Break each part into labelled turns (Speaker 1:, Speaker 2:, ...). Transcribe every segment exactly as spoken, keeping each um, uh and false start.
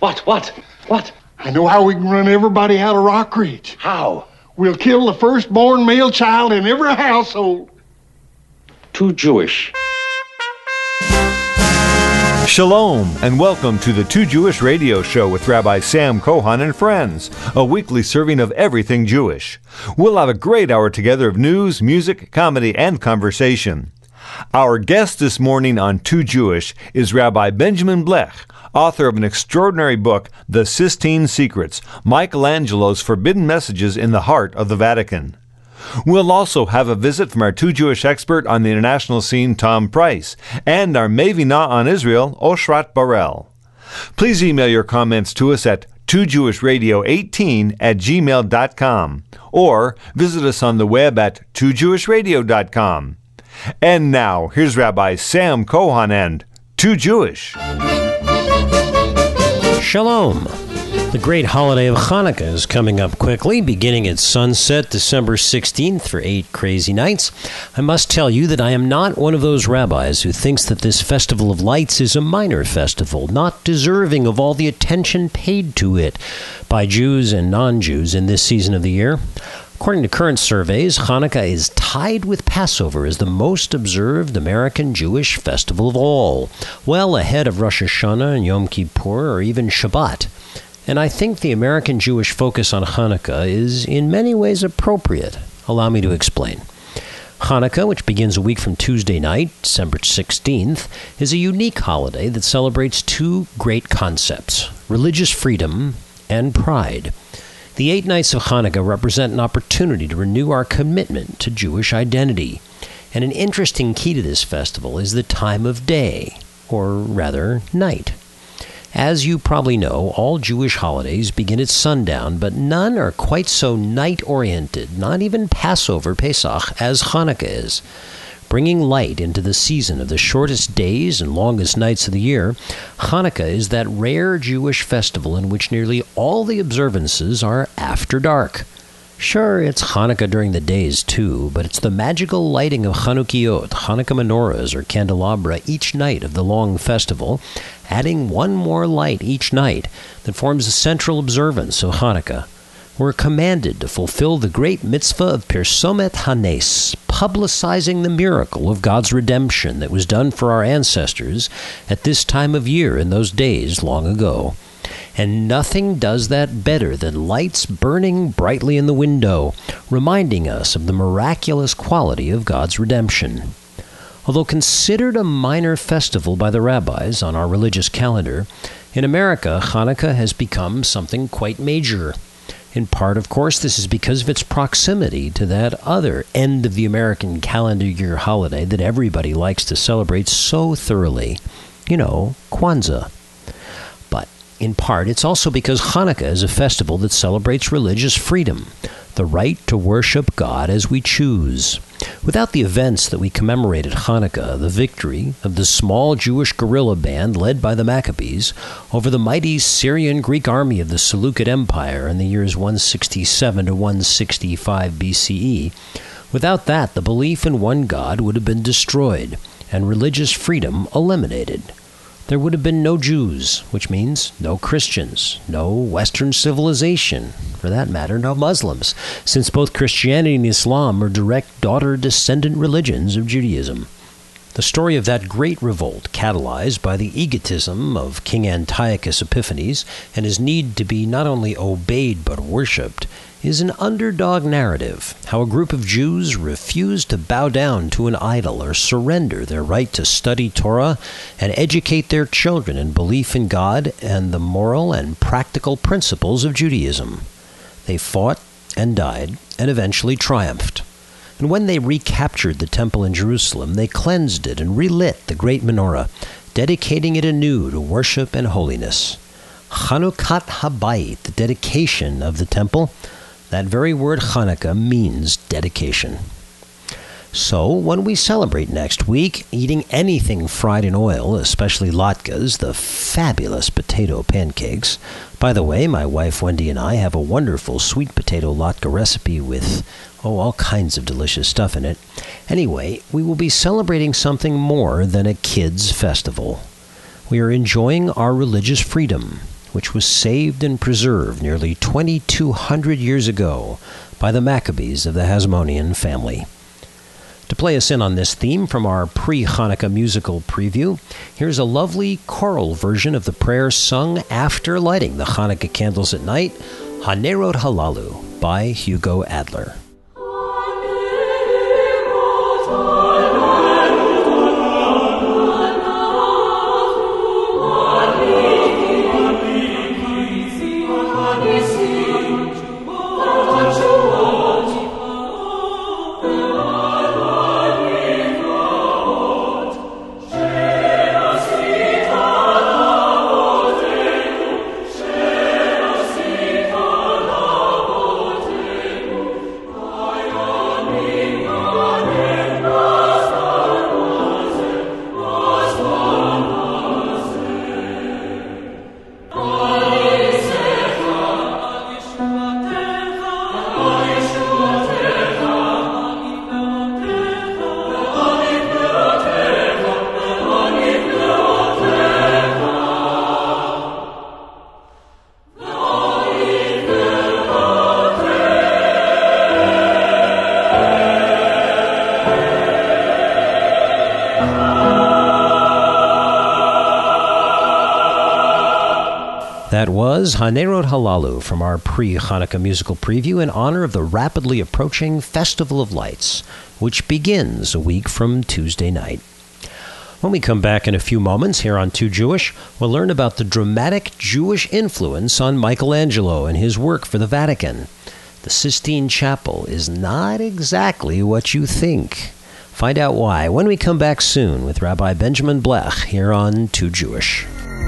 Speaker 1: What, what, what?
Speaker 2: I know how we can run everybody out of Rock Ridge.
Speaker 1: How?
Speaker 2: We'll kill the firstborn male child in every household.
Speaker 1: Too Jewish.
Speaker 3: Shalom, and welcome to the Too Jewish Radio Show with Rabbi Sam Cohen and friends, a weekly serving of everything Jewish. We'll have a great hour together of news, music, comedy, and conversation. Our guest this morning on Too Jewish is Rabbi Benjamin Blech, author of an extraordinary book, The Sistine Secrets, Michelangelo's Forbidden Messages in the Heart of the Vatican. We'll also have a visit from our Too Jewish expert on the international scene, Tom Price, and our Mevina on Israel, Oshrat Barel. Please email your comments to us at two jewish radio eighteen at gmail dot com or visit us on the web at two jewish radio dot com. And now, here's Rabbi Sam Cohen and Too Jewish.
Speaker 4: Shalom. The great holiday of Hanukkah is coming up quickly, beginning at sunset December sixteenth for eight crazy nights. I must tell you that I am not one of those rabbis who thinks that this festival of lights is a minor festival, not deserving of all the attention paid to it by Jews and non-Jews in this season of the year. According to current surveys, Hanukkah is tied with Passover as the most observed American Jewish festival of all, well ahead of Rosh Hashanah and Yom Kippur or even Shabbat. And I think the American Jewish focus on Hanukkah is in many ways appropriate. Allow me to explain. Hanukkah, which begins a week from Tuesday night, December sixteenth, is a unique holiday that celebrates two great concepts: religious freedom and pride. The eight nights of Hanukkah represent an opportunity to renew our commitment to Jewish identity. And an interesting key to this festival is the time of day, or rather, night. As you probably know, all Jewish holidays begin at sundown, but none are quite so night-oriented, not even Passover, Pesach, as Hanukkah is. Bringing light into the season of the shortest days and longest nights of the year, Hanukkah is that rare Jewish festival in which nearly all the observances are after dark. Sure, it's Hanukkah during the days too, but it's the magical lighting of Chanukiot, Hanukkah menorahs or candelabra each night of the long festival, adding one more light each night, that forms the central observance of Hanukkah. We're commanded to fulfill the great mitzvah of Pirsomet Hanes, publicizing the miracle of God's redemption that was done for our ancestors at this time of year in those days long ago. And nothing does that better than lights burning brightly in the window, reminding us of the miraculous quality of God's redemption. Although considered a minor festival by the rabbis on our religious calendar, in America, Hanukkah has become something quite major. In part, of course, this is because of its proximity to that other end of the American calendar year holiday that everybody likes to celebrate so thoroughly. You know, Kwanzaa. But in part, it's also because Hanukkah is a festival that celebrates religious freedom, the right to worship God as we choose. Without the events that we commemorate at Hanukkah, the victory of the small Jewish guerrilla band led by the Maccabees over the mighty Syrian-Greek army of the Seleucid Empire in the years one sixty-seven to one sixty-five B C E, without that, the belief in one God would have been destroyed and religious freedom eliminated. There would have been no Jews, which means no Christians, no Western civilization, for that matter, no Muslims, since both Christianity and Islam are direct daughter-descendant religions of Judaism. The story of that great revolt, catalyzed by the egotism of King Antiochus Epiphanes and his need to be not only obeyed but worshipped, is an underdog narrative, how a group of Jews refused to bow down to an idol or surrender their right to study Torah and educate their children in belief in God and the moral and practical principles of Judaism. They fought and died and eventually triumphed. And when they recaptured the temple in Jerusalem, they cleansed it and relit the great menorah, dedicating it anew to worship and holiness. Chanukat Habayit, the dedication of the temple. That very word Hanukkah means dedication. So, when we celebrate next week, eating anything fried in oil, especially latkes, the fabulous potato pancakes. By the way, my wife Wendy and I have a wonderful sweet potato latke recipe with, oh, all kinds of delicious stuff in it. Anyway, we will be celebrating something more than a kids' festival. We are enjoying our religious freedom. which was saved and preserved nearly twenty-two hundred years ago by the Maccabees of the Hasmonean family. To play us in on this theme from our pre-Hanukkah musical preview, here's a lovely choral version of the prayer sung after lighting the Hanukkah candles at night, Hanerot Halalu by Hugo Adler. That was Hanerot Halalu from our pre-Hanukkah musical preview in honor of the rapidly approaching Festival of Lights, which begins a week from Tuesday night. When we come back in a few moments here on Too Jewish, we'll learn about the dramatic Jewish influence on Michelangelo and his work for the Vatican. The Sistine Chapel is not exactly what you think. Find out why when we come back soon with Rabbi Benjamin Blech here on Too Jewish.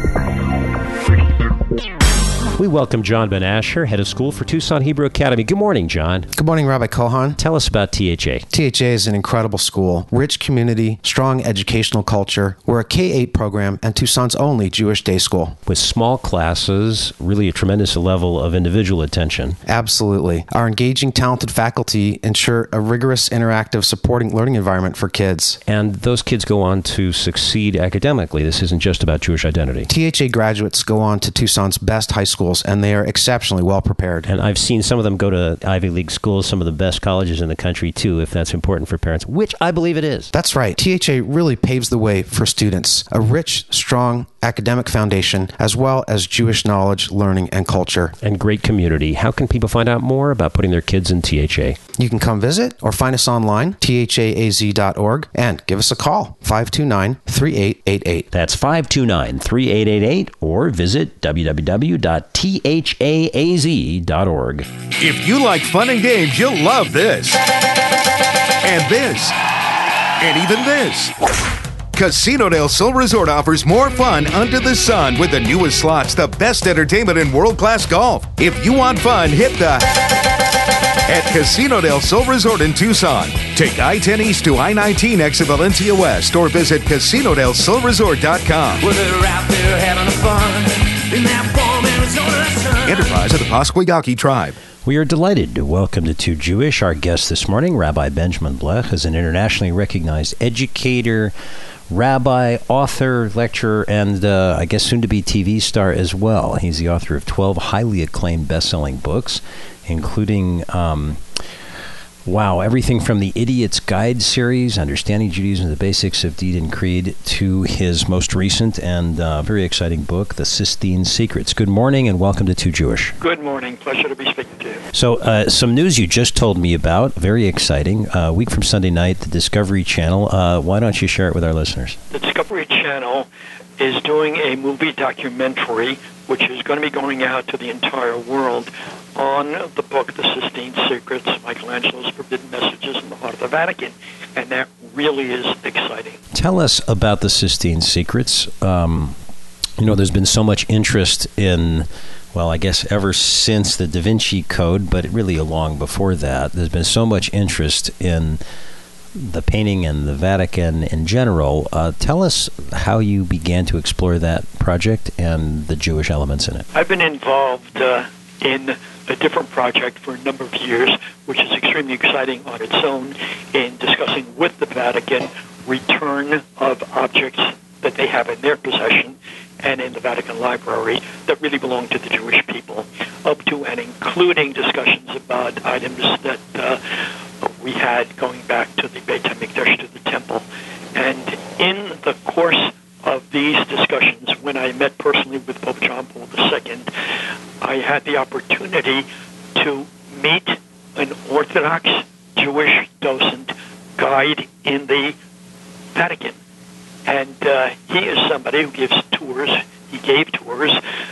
Speaker 4: We welcome John Ben Asher, head of school for Tucson Hebrew Academy. Good morning, John.
Speaker 5: Good morning, Rabbi Kohan.
Speaker 4: Tell us about T H A.
Speaker 5: T H A is an incredible school, rich community, strong educational culture. We're a K eight program and Tucson's only Jewish day school.
Speaker 4: With small classes, really a tremendous level of individual attention.
Speaker 5: Absolutely. Our engaging, talented faculty ensure a rigorous, interactive, supporting learning environment for kids.
Speaker 4: And those kids go on to succeed academically. This isn't just about Jewish identity.
Speaker 5: T H A graduates go on to Tucson's best high schools, and they are exceptionally well prepared.
Speaker 4: And I've seen some of them go to Ivy League schools, some of the best colleges in the country, too, if that's important for parents, which I believe it is.
Speaker 5: That's right. T H A really paves the way for students. A rich, strong academic foundation, as well as Jewish knowledge, learning, and culture.
Speaker 4: And great community. How can people find out more about putting their kids in T H A?
Speaker 5: You can come visit or find us online, T H A A Z dot org, and give us a call, five two nine, three eight eight eight.
Speaker 4: That's five two nine, three eight eight eight, or visit w w w dot t h a a z dot org.
Speaker 6: If you like fun and games, you'll love this. And this. And even this. Casino del Sol Resort offers more fun under the sun with the newest slots, the best entertainment, and world-class golf. If you want fun, hit the... at Casino del Sol Resort in Tucson. Take I ten East to I nineteen exit Valencia West or visit casino del sol resort dot com.
Speaker 7: Well, they're out there having fun in that warm Arizona sun.
Speaker 6: Enterprise of the Pasquayaki Tribe.
Speaker 4: We are delighted to welcome to Too Jewish. Our guest this morning, Rabbi Benjamin Blech, is an internationally recognized educator, rabbi, author, lecturer, and uh, I guess soon-to-be T V star as well. He's the author of twelve highly acclaimed best-selling books, including, um, wow, everything from the Idiot's Guide series, Understanding Judaism, the Basics of Deed and Creed, to his most recent and uh, very exciting book, The Sistine Secrets. Good morning and welcome to Too Jewish.
Speaker 8: Good morning. Pleasure to be speaking to you.
Speaker 4: So uh, some news you just told me about, very exciting. A uh, week from Sunday night, the Discovery Channel. Uh, why don't you share it with our listeners?
Speaker 8: The Discovery Channel is doing a movie documentary, which is going to be going out to the entire world, on the book, The Sistine Secrets, Michelangelo's Forbidden Messages in the Heart of the Vatican. And that really is exciting.
Speaker 4: Tell us about The Sistine Secrets. Um, you know, there's been so much interest in, well, I guess ever since the Da Vinci Code, but really long before that, there's been so much interest in the painting and the Vatican in general. Uh, tell us how you began to explore that project and the Jewish elements in it.
Speaker 8: I've been involved uh, in a different project for a number of years, which is extremely exciting on its own, in discussing with the Vatican return of objects that they have in their possession and in the Vatican Library that really belong to the Jewish people, up to and including discussions about items that uh, we had going back to the Beit HaMikdash, to the temple. And in the course of these discussions, when I met personally with Pope John Paul the Second, I had the opportunity to meet an Orthodox Jewish docent guide in the Vatican. And uh, he is somebody who gives tours, he gave tours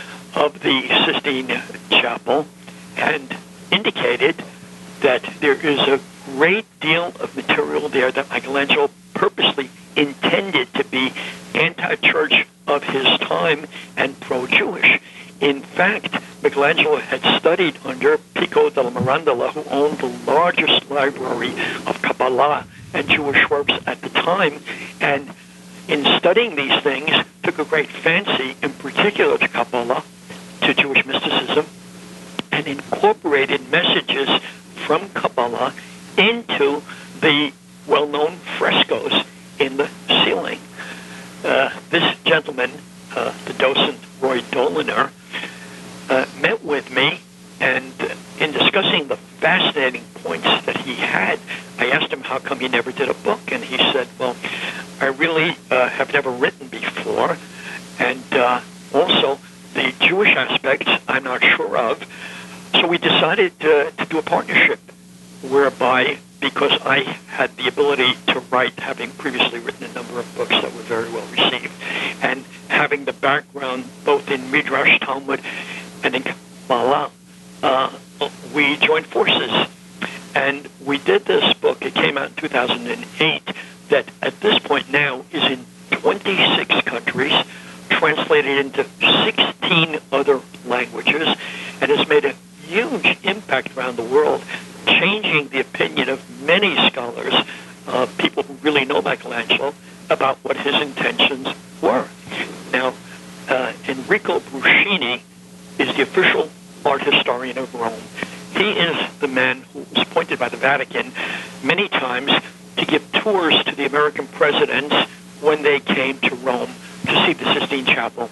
Speaker 8: of the Sistine Chapel and indicated that there is a great deal of material there that Michelangelo purposely intended to be anti-church of his time and pro-Jewish. In fact, Michelangelo had studied under Pico della Mirandola, who owned the largest library of Kabbalah and Jewish works at the time, and in studying these things, took a great fancy, in particular to Kabbalah, to Jewish mysticism, and incorporated messages from Kabbalah into the well-known frescoes in the ceiling. Uh, this gentleman, uh, the docent Roy Doliner, uh, met with me, and in discussing the fascinating points that he had, I asked him how come he never did a book, and he said, well, I really uh, have never written before, and uh, also the Jewish aspects I'm not sure of, so we decided uh, to do a partnership whereby, because I had the ability to write, having previously written a number of books that were very well received, and having the background both in Midrash, Talmud, and in Kabbalah, uh, we joined forces. And we did this book. It came out in two thousand eight, that at this point now is in twenty-six countries, translated into sixteen other languages, and has made a huge impact around the world, changing the opinion of many scholars, uh, people who really know Michelangelo, about what his intentions were. Now, uh, Enrico Bruscini is the official art historian of Rome. He is the man who was appointed by the Vatican many times to give tours to the American presidents when they came to Rome to see the Sistine Chapel.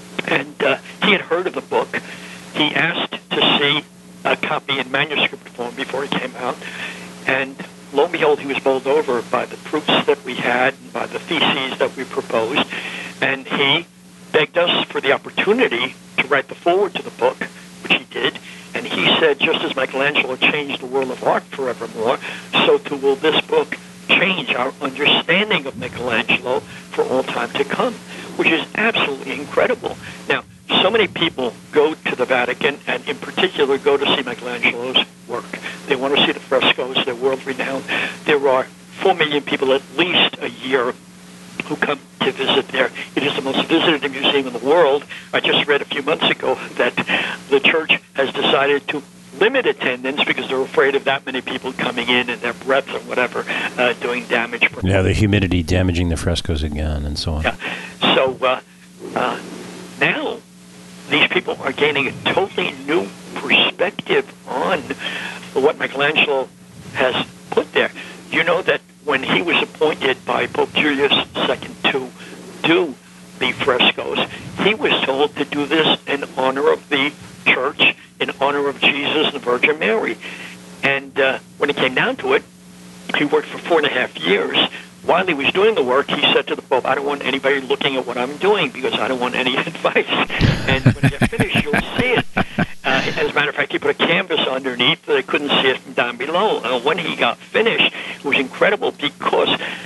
Speaker 8: And uh, he had heard of the book. He asked to see a copy in manuscript form before it came out. And lo and behold, he was bowled over by the proofs that we had and by the theses that we proposed. And he begged us for the opportunity to write the foreword to the book, which he did. And he said, just as Michelangelo changed the world of art forevermore, so too will this book change our understanding of Michelangelo for all time to come, which is absolutely incredible. Now, so many people go to the Vatican, and in particular go to see Michelangelo's work. They want to see the frescoes. They're world-renowned. There are four million people at least a year who come to visit there. It is the most visited museum in the world. I just read a few months ago that the church has decided to limit attendance because they're afraid of that many people coming in and their breath or whatever uh, doing damage.
Speaker 4: Yeah, the humidity damaging the frescoes again and so on.
Speaker 8: Yeah. So uh, uh, now these people are gaining a totally new perspective on what Michelangelo has put there. You know that when he was appointed by Pope Julius the Second to do the frescoes, he was told to do this in honor of the church, in honor of Jesus and the Virgin Mary. And uh, when it came down to it, he worked for four and a half years. While he was doing the work, he said to the Pope, I don't want anybody looking at what I'm doing because I don't want any advice. And when I get finished, you'll see it. Uh, as a matter of fact, he put a canvas underneath so they couldn't see it from down below. Uh, when he got finished, it was incredible because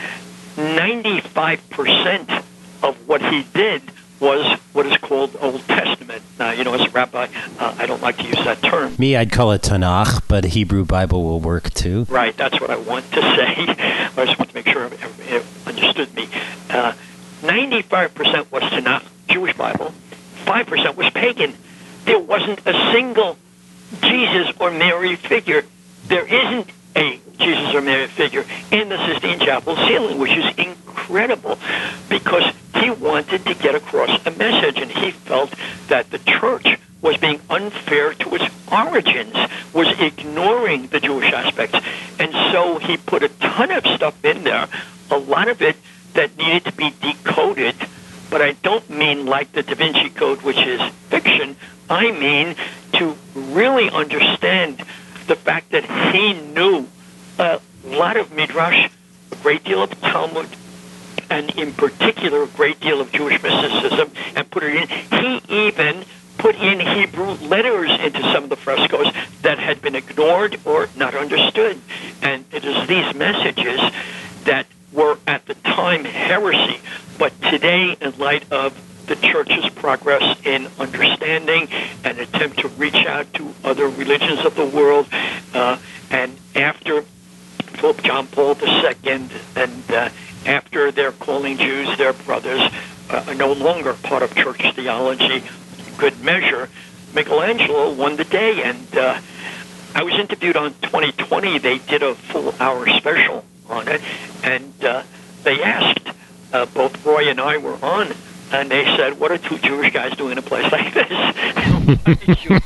Speaker 8: ninety-five percent of what he did was what is called Old Testament. Now, you know, as a rabbi, uh, I don't like to use that term.
Speaker 4: Me, I'd call it Tanakh, but Hebrew Bible will work too.
Speaker 8: Right, that's what I want to say. I just want to make sure everybody understood me. Uh, ninety-five percent was Tanakh, Jewish Bible. five percent was pagan. There wasn't a single Jesus or Mary figure. There isn't a Jesus or Mary figure in the Sistine Chapel ceiling, which is incredible because he wanted to get across a message, and he felt that the church was being unfair to its origins, was ignoring the Jewish aspects. And so he put a ton of stuff in there, a lot of it that needed to be decoded, but I don't mean mean like the Da Vinci Code, which is fiction. I mean to really understand the fact that he knew a lot of Midrash, a great deal of Talmud, and in particular a great deal of Jewish mysticism, and put it in. He even put in Hebrew letters into some of the frescoes that had been ignored or not understood. And it is these messages that were at the time heresy, but today, in light of the Church's progress in understanding and attempt to reach out to other religions of the world, uh, and after Pope John Paul the Second, and uh, after they're calling Jews their brothers, uh, are no longer part of church theology, good measure, Michelangelo won the day. And uh, I was interviewed on twenty twenty. They did a full hour special on it, and uh, they asked, uh, both Roy and I were on, and they said, what are two Jewish guys doing in a place like this? why, did you,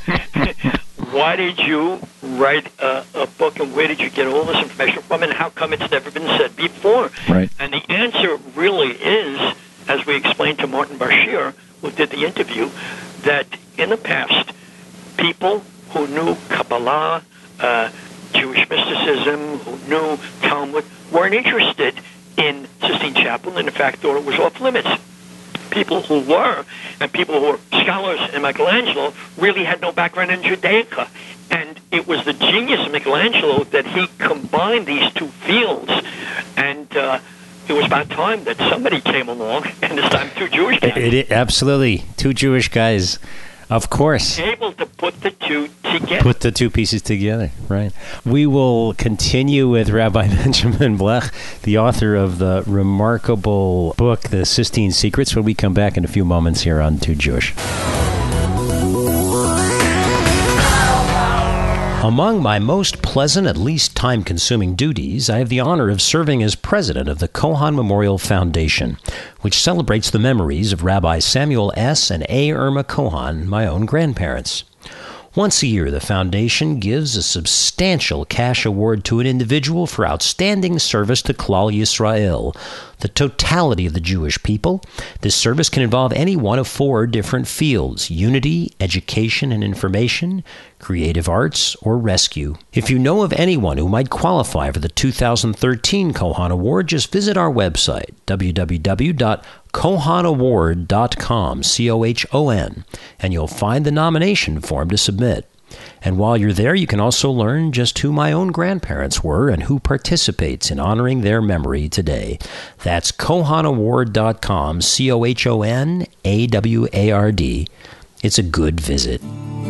Speaker 8: why did you write a, a book, and where did you get all this information from, and how come it's never been said before?
Speaker 9: Right.
Speaker 8: And the answer really is, as we explained to Martin Bashir, who did the interview, that in the past, people who knew Kabbalah, uh, Jewish mysticism, who knew Talmud, weren't interested in Sistine Chapel, and in fact thought it was off limits. People who were, and people who were scholars in Michelangelo, really had no background in Judaica. And it was the genius of Michelangelo that he combined these two fields. And uh, it was about time that somebody came along, and this time two Jewish guys.
Speaker 4: It, it, absolutely. Two Jewish guys, of course.
Speaker 8: Able to put the two together.
Speaker 4: Put the two pieces together, right. We will continue with Rabbi Benjamin Blech, the author of the remarkable book, The Sistine Secrets, when we come back in a few moments here on Too Jewish. Among my most pleasant, at least time-consuming duties, I have the honor of serving as president of the Kohan Memorial Foundation, which celebrates the memories of Rabbi Samuel S. and A. Irma Kohan, my own grandparents. Once a year, the foundation gives a substantial cash award to an individual for outstanding service to Klal Yisrael, the totality of the Jewish people. This service can involve any one of four different fields: unity, education and information, creative arts, or rescue. If you know of anyone who might qualify for the two thousand thirteen Kohan Award, just visit our website, w w w dot kohan award dot com, C O H O N, and you'll find the nomination form to submit. And while you're there, you can also learn just who my own grandparents were and who participates in honoring their memory today. That's kohan award dot com, C O H O N A W A R D. It's a good visit.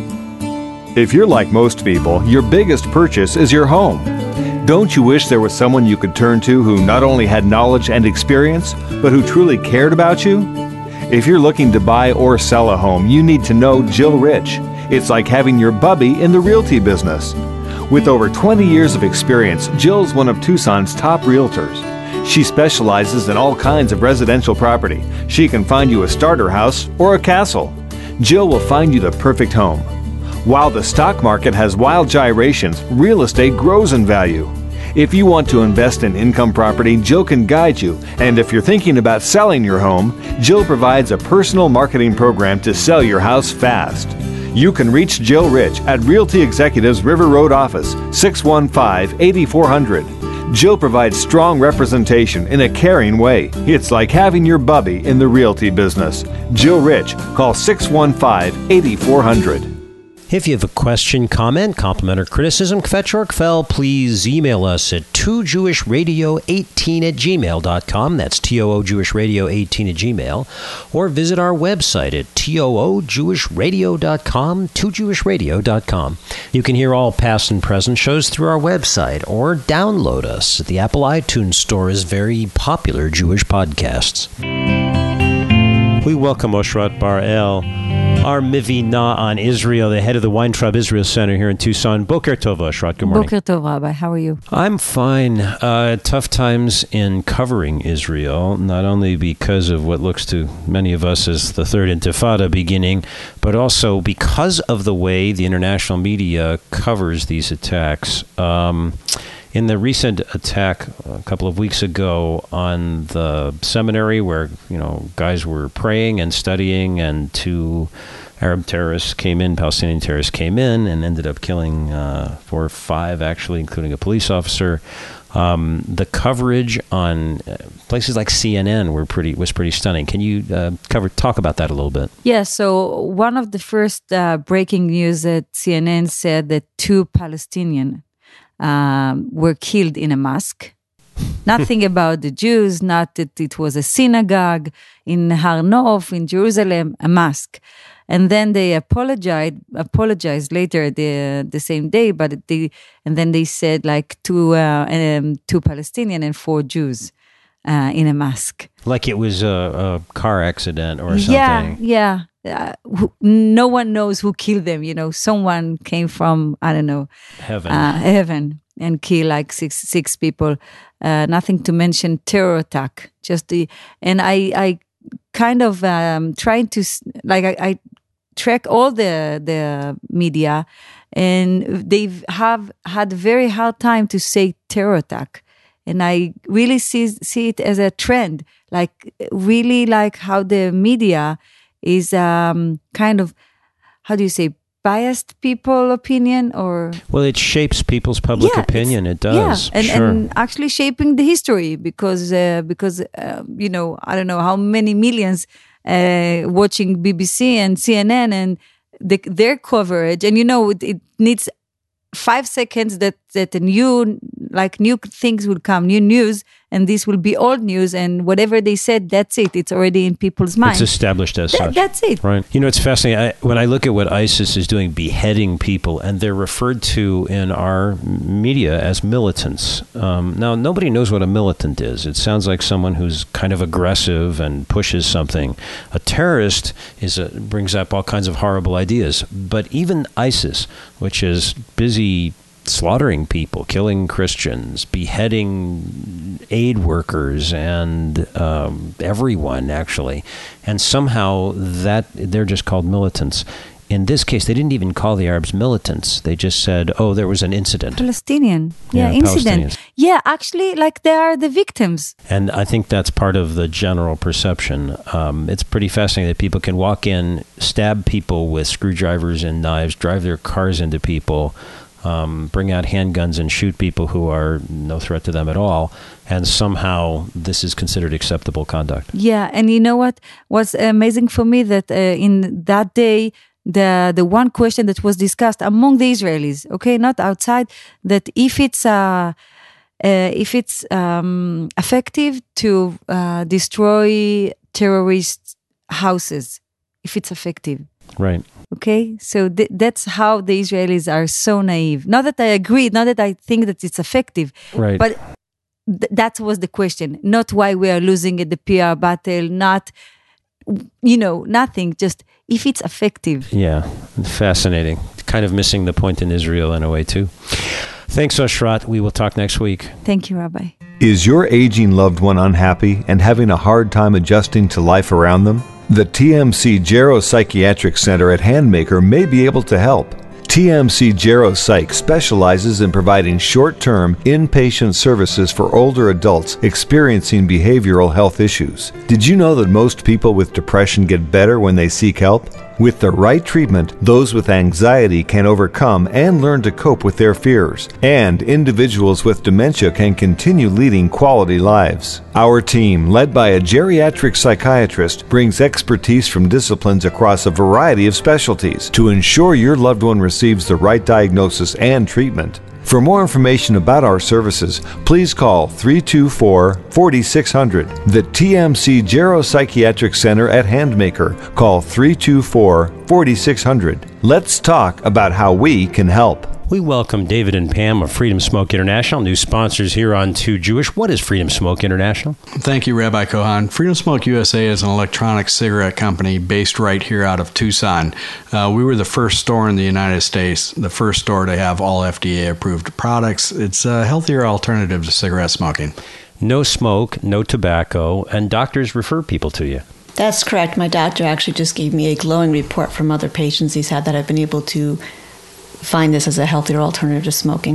Speaker 3: If you're like most people, your biggest purchase is your home. Don't you wish there was someone you could turn to who not only had knowledge and experience, but who truly cared about you? If you're looking to buy or sell a home, you need to know Jill Rich. It's like having your bubby in the realty business. With over twenty years of experience, Jill's one of Tucson's top realtors. She specializes in all kinds of residential property. She can find you a starter house or a castle. Jill will find you the perfect home. While the stock market has wild gyrations, real estate grows in value. If you want to invest in income property, Jill can guide you. And if you're thinking about selling your home, Jill provides a personal marketing program to sell your house fast. You can reach Jill Rich at Realty Executives River Road Office, six one five, eight four zero zero. Jill provides strong representation in a caring way. It's like having your bubby in the realty business. Jill Rich, call six one five, eight four zero zero.
Speaker 4: If you have a question, comment, compliment, or criticism, kvetch or kvel, please email us at two jewish radio eighteen at gmail dot com. That's T O O Jewish Radio eighteen at Gmail. Or visit our website at T O O Jewish Radio dot com, two jewish radio dot com. You can hear all past and present shows through our website or download us at the Apple iTunes Store's very popular Jewish podcasts. We welcome Oshrat Bar-El, our Mivinah on Israel, the head of the Weintraub Israel Center here in Tucson. Boker Tov, Oshrat. Good morning.
Speaker 10: Boker Tov, Rabbi. How are you?
Speaker 4: I'm fine. Uh, tough times in covering Israel, not only because of what looks to many of us as the Third Intifada beginning, but also because of the way the international media covers these attacks. Um, in the recent attack a couple of weeks ago on the seminary where, you know, guys were praying and studying, and two Arab terrorists came in, Palestinian terrorists came in and ended up killing uh, four or five, actually, including a police officer. Um, the coverage on places like C N N were pretty was pretty stunning. Can you uh, cover talk about that a little bit?
Speaker 9: Yeah. So one of the first uh, breaking news at C N N said that two Palestinians um, were killed in a mosque. Nothing about the Jews. Not that it was a synagogue in Har Nof in Jerusalem, a mosque. And then they apologized, apologized later the the same day, but they and then they said like two uh, um, two Palestinian and four Jews uh, in a mosque.
Speaker 4: Like it was a, a car accident or something.
Speaker 9: Yeah, yeah. Uh, who, no one knows who killed them. You know, someone came from I don't know
Speaker 4: heaven,
Speaker 9: uh, heaven, and killed like six six people. Uh, nothing to mention terror attack. Just the and I I kind of um, trying to like I. I track all the the media, and they have had a very hard time to say terror attack, and I really see see it as a trend, like really like how the media is um, kind of, how do you say, biased people opinion, or
Speaker 4: well, it shapes people's public
Speaker 9: yeah,
Speaker 4: opinion. It does,
Speaker 9: yeah, and,
Speaker 4: sure.
Speaker 9: and actually shaping the history because uh, because uh, you know I don't know how many millions. Uh, watching B B C and C N N and the, their coverage, and you know it, it needs five seconds that that a new like new things will come, new news, and this will be old news, and whatever they said, that's it. It's already in people's minds.
Speaker 4: It's established as
Speaker 9: Th-
Speaker 4: such.
Speaker 9: That's it.
Speaker 4: Right. You know, it's fascinating. I, when I look at what ISIS is doing, beheading people, and they're referred to in our media as militants. Um, now, nobody knows what a militant is. It sounds like someone who's kind of aggressive and pushes something. A terrorist is a, brings up all kinds of horrible ideas. But even ISIS, which is busy slaughtering people, killing Christians, beheading aid workers, and um, everyone, actually. And somehow that they're just called militants. In this case, they didn't even call the Arabs militants. They just said, oh, there was an incident.
Speaker 9: Palestinian. Yeah,
Speaker 4: Yeah,
Speaker 9: incident.
Speaker 4: Palestinians.
Speaker 9: Yeah, actually, like they are the victims.
Speaker 4: And I think that's part of the general perception. Um, it's pretty fascinating that people can walk in, stab people with screwdrivers and knives, drive their cars into people, Um, bring out handguns and shoot people who are no threat to them at all, and somehow this is considered acceptable conduct.
Speaker 9: Yeah, and you know what was amazing for me that uh, in that day, the the one question that was discussed among the Israelis, okay, not outside, that if it's uh, uh if it's um, effective to uh, destroy terrorist houses, if it's effective.
Speaker 4: Right.
Speaker 9: Okay, so th- that's how the Israelis are so naive. Not that I agree, not that I think that it's effective,
Speaker 4: Right.
Speaker 9: but th- that was the question. Not why we are losing at the P R battle, not, you know, nothing, just if it's effective.
Speaker 4: Yeah, fascinating. Kind of missing the point in Israel in a way, too. Thanks, Oshrat. We will talk next week.
Speaker 9: Thank you, Rabbi.
Speaker 3: Is your aging loved one unhappy and having a hard time adjusting to life around them? The T M C Geropsychiatric Center at Handmaker may be able to help. T M C Geropsych specializes in providing short-term, inpatient services for older adults experiencing behavioral health issues. Did you know that most people with depression get better when they seek help? With the right treatment, those with anxiety can overcome and learn to cope with their fears, and individuals with dementia can continue leading quality lives. Our team, led by a geriatric psychiatrist, brings expertise from disciplines across a variety of specialties to ensure your loved one receives the right diagnosis and treatment. For more information about our services, please call three two four, four six zero zero. The T M C Geropsychiatric Center at Handmaker. Call three two four, four six zero zero. Let's talk about how we can help.
Speaker 4: We welcome David and Pam of Freedom Smoke International, new sponsors here on Too Jewish. What is Freedom Smoke International?
Speaker 10: Thank you, Rabbi Kohan. Freedom Smoke U S A is an electronic cigarette company based right here out of Tucson. Uh, we were the first store in the United States, the first store to have all F D A-approved products. It's a healthier alternative to cigarette smoking.
Speaker 4: No smoke, no tobacco, and doctors refer people to you.
Speaker 11: That's correct. My doctor actually just gave me a glowing report from other patients he's had that I've been able to find this as a healthier alternative to smoking.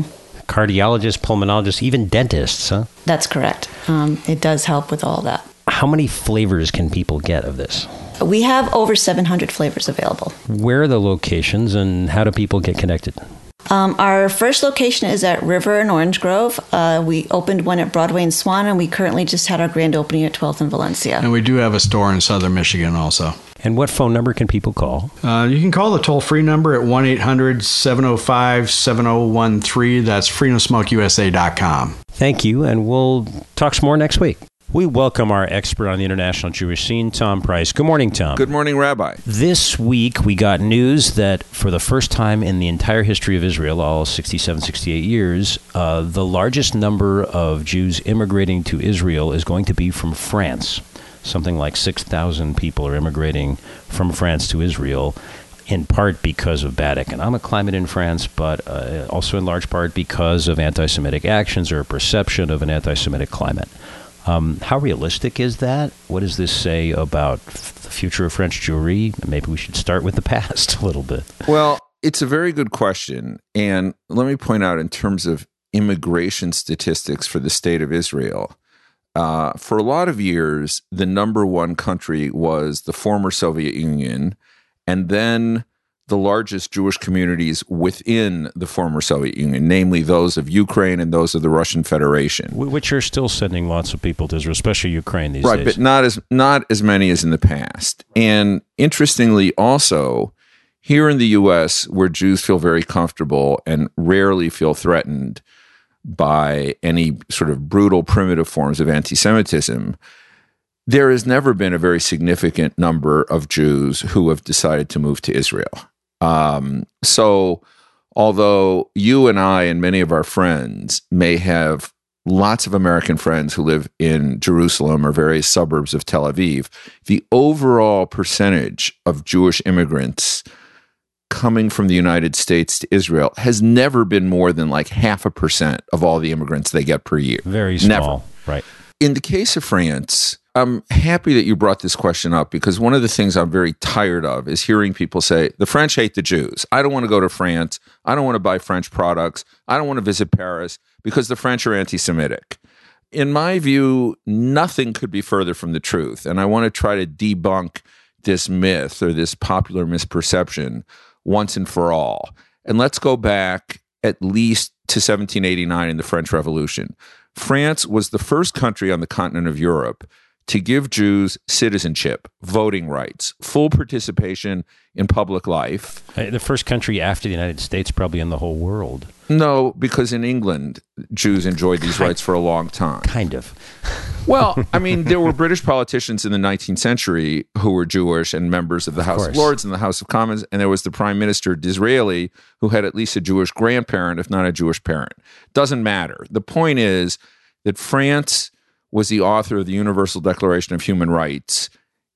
Speaker 4: cardiologists, pulmonologists, even dentists, huh?
Speaker 11: That's correct. Um, it does help with all that.
Speaker 4: How many flavors can people get of this?
Speaker 11: We have over seven hundred flavors available.
Speaker 4: Where are the locations and how do people get connected?
Speaker 11: Um, our first location is at River in Orange Grove. Uh, we opened one at Broadway in Swan, and we currently just had our grand opening at twelfth in Valencia.
Speaker 10: And we do have a store in southern Michigan also.
Speaker 4: And what phone number can people call?
Speaker 10: Uh, you can call the toll-free number at one eight hundred seven oh five seven oh one three. That's freedom smoke u s a dot com.
Speaker 4: Thank you, and we'll talk some more next week. We welcome our expert on the international Jewish scene, Tom Price. Good morning, Tom.
Speaker 12: Good morning, Rabbi.
Speaker 4: This week, we got news that for the first time in the entire history of Israel, all sixty-seven, sixty-eight years, uh, the largest number of Jews immigrating to Israel is going to be from France. Something like six thousand people are immigrating from France to Israel, in part because of bad economic climate in France, but uh, also in large part because of anti-Semitic actions or a perception of an anti-Semitic climate. Um, how realistic is that? What does this say about f- the future of French Jewry? Maybe we should start with the past a little bit.
Speaker 12: Well, it's a very good question. And let me point out, in terms of immigration statistics for the state of Israel, uh, for a lot of years, the number one country was the former Soviet Union, and then the largest Jewish communities within the former Soviet Union, namely those of Ukraine and those of the Russian Federation,
Speaker 4: which are still sending lots of people to Israel, especially Ukraine these
Speaker 12: right,
Speaker 4: days.
Speaker 12: Right, but not as not as many as in the past. And interestingly, also here in the U S, where Jews feel very comfortable and rarely feel threatened by any sort of brutal, primitive forms of anti-Semitism, there has never been a very significant number of Jews who have decided to move to Israel. Um, so although you and I and many of our friends may have lots of American friends who live in Jerusalem or various suburbs of Tel Aviv, the overall percentage of Jewish immigrants coming from the United States to Israel has never been more than like half a percent of all the immigrants they get per year.
Speaker 4: Very small,
Speaker 12: never.
Speaker 4: Right.
Speaker 12: In the case of France, I'm happy that you brought this question up, because one of the things I'm very tired of is hearing people say, the French hate the Jews. I don't want to go to France. I don't want to buy French products. I don't want to visit Paris because the French are anti-Semitic. In my view, nothing could be further from the truth. And I want to try to debunk this myth or this popular misperception once and for all. And let's go back at least to seventeen eighty-nine in the French Revolution. France was the first country on the continent of Europe to give Jews citizenship, voting rights, full participation in public life.
Speaker 4: The first country after the United States, probably in the whole world.
Speaker 12: No, because in England, Jews enjoyed these rights for a long time.
Speaker 4: Kind of.
Speaker 12: Well, I mean, there were British politicians in the nineteenth century who were Jewish and members of the House of, of Lords and the House of Commons, and there was the Prime Minister Disraeli who had at least a Jewish grandparent, if not a Jewish parent. Doesn't matter. The point is that France was the author of the Universal Declaration of Human Rights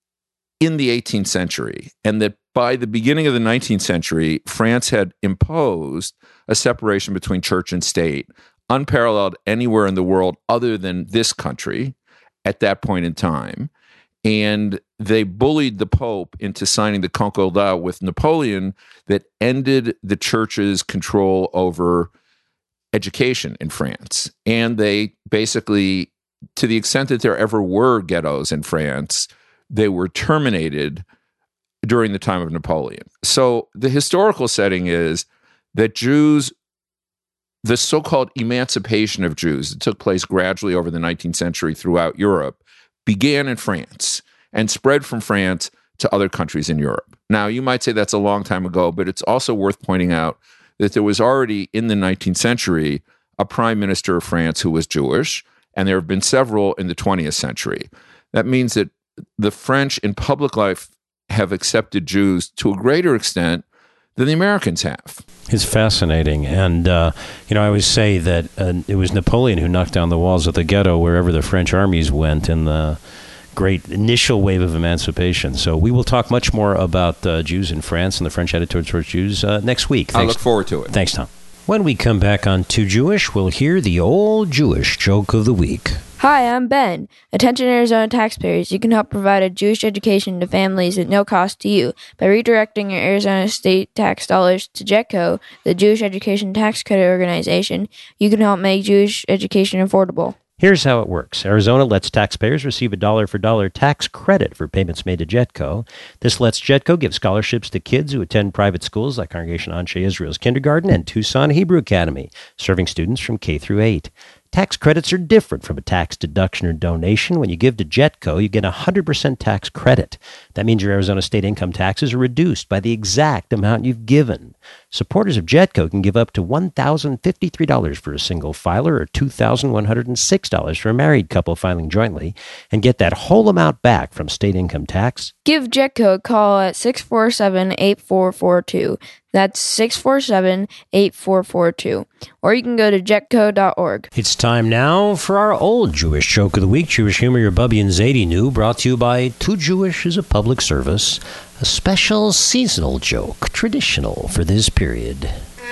Speaker 12: in the eighteenth century, and that by the beginning of the nineteenth century, France had imposed a separation between church and state, unparalleled anywhere in the world other than this country at that point in time. And they bullied the Pope into signing the Concordat with Napoleon that ended the church's control over education in France. And they basically, to the extent that there ever were ghettos in France, they were terminated during the time of Napoleon. So the historical setting is that Jews, the so-called emancipation of Jews that took place gradually over the nineteenth century throughout Europe, began in France and spread from France to other countries in Europe. Now, you might say that's a long time ago, but it's also worth pointing out that there was already in the nineteenth century a prime minister of France who was Jewish, and there have been several in the twentieth century. That means that the French in public life have accepted Jews to a greater extent than the Americans have.
Speaker 4: It's fascinating. And, uh, you know, I always say that uh, it was Napoleon who knocked down the walls of the ghetto wherever the French armies went in the great initial wave of emancipation. So we will talk much more about uh, Jews in France and the French attitude towards Jews uh, next week.
Speaker 12: Thanks. I look forward to it.
Speaker 4: Thanks, Tom. When we come back on Too Jewish, we'll hear the old Jewish joke of the week.
Speaker 13: Hi, I'm Ben. Attention Arizona taxpayers, you can help provide a Jewish education to families at no cost to you by redirecting your Arizona state tax dollars to JETCO, the Jewish Education Tax Credit Organization. You can help make Jewish education affordable.
Speaker 4: Here's how it works. Arizona lets taxpayers receive a dollar-for-dollar tax credit for payments made to JETCO. This lets JETCO give scholarships to kids who attend private schools like Congregation Anshe Israel's Kindergarten and Tucson Hebrew Academy, serving students from K through eight. Tax credits are different from a tax deduction or donation. When you give to JETCO, you get a one hundred percent tax credit. That means your Arizona state income taxes are reduced by the exact amount you've given. Supporters of JETCO can give up to one thousand fifty-three dollars for a single filer or two thousand one hundred six dollars for a married couple filing jointly and get that whole amount back from state income tax.
Speaker 13: Give JETCO a call at six four seven, eight four four two. That's six four seven, eight four four two. Or you can go to jetco dot org.
Speaker 4: It's time now for our old Jewish joke of the week. Jewish humor your Bubby and Zadie knew, brought to you by Too Jewish is a Public Service. A special seasonal joke, traditional for this period.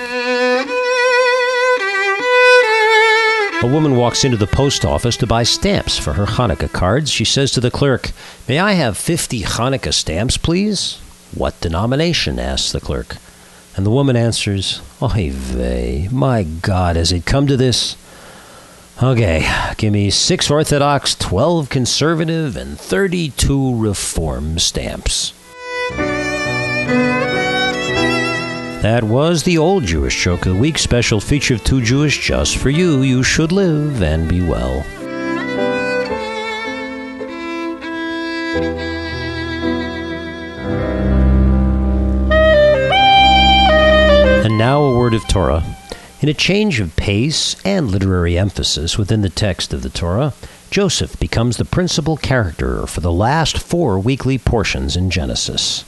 Speaker 4: A woman walks into the post office to buy stamps for her Hanukkah cards. She says to the clerk, "May I have fifty Hanukkah stamps, please?" "What denomination?" asks the clerk. And the woman answers, "Oy vey, my God, has it come to this? Okay, give me six Orthodox, twelve Conservative, and thirty-two Reform stamps." That was the old Jewish joke of the week, special feature of Too Jewish just for you. You should live and be well. And now a word of Torah. In a change of pace and literary emphasis within the text of the Torah, Joseph becomes the principal character for the last four weekly portions in Genesis.